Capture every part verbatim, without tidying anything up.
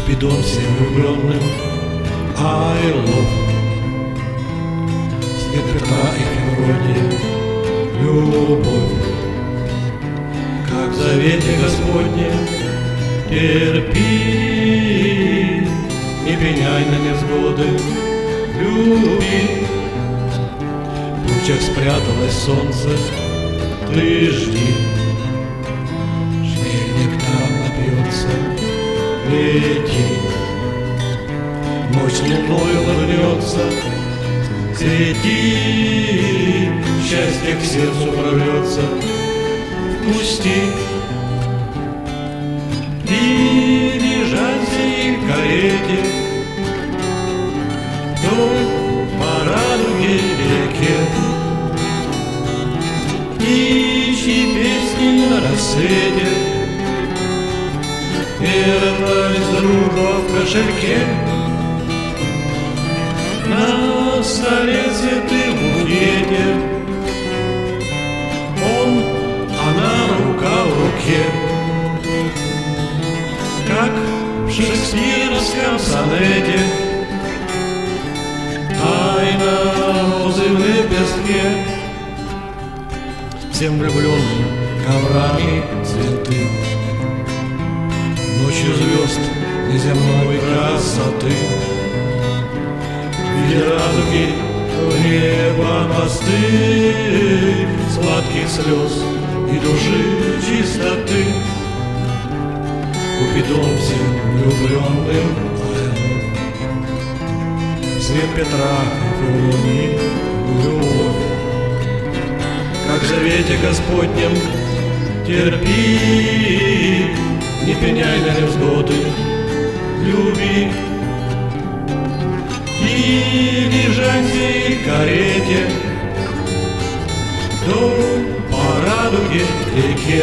Купидон всем влюбленным I love. Свет Петра и Февронии любовь, как в завете Господнем терпи, не пеняй на невзгоды, люби. В тучах спряталось солнце, ты жди, шмель нектаром напьется, лети. Ночь луною вернется, свети, счастье к сердцу прорвется, впусти. Дилижансе и карете вдоль по радуге реке, ищи песни на рассвете, верность, дружба в кошельке. На столе цветы в букете, он, она, рука в руке, как в шекспировском сонете. Тайна розы в лепестке, всем влюбленным коврами цветы, ночью звезд неземной красоты. В виде радуги в небо мосты, сладких слез и души чистоты. Купидон всем влюбленным I love. Свет Петра и Февронии любовь, как в завете Господнем терпи, не пеняй на невзгоды, люби. Дилижансе и карете вдоль по радуге реке,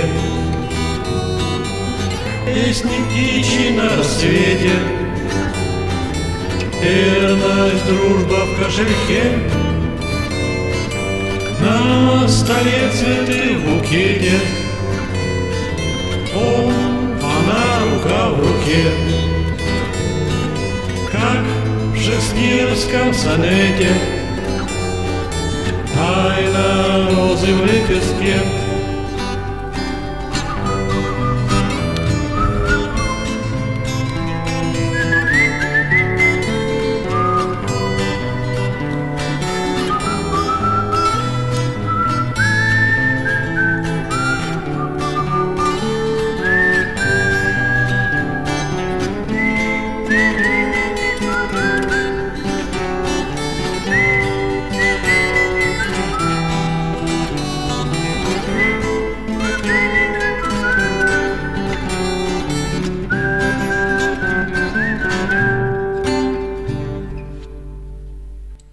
песни птичьи на рассвете, верность, дружба в кошельке. На столе цветы в букете, он, она, рука в руке, как в шекспировском сонете. Тайна розы в лепестке,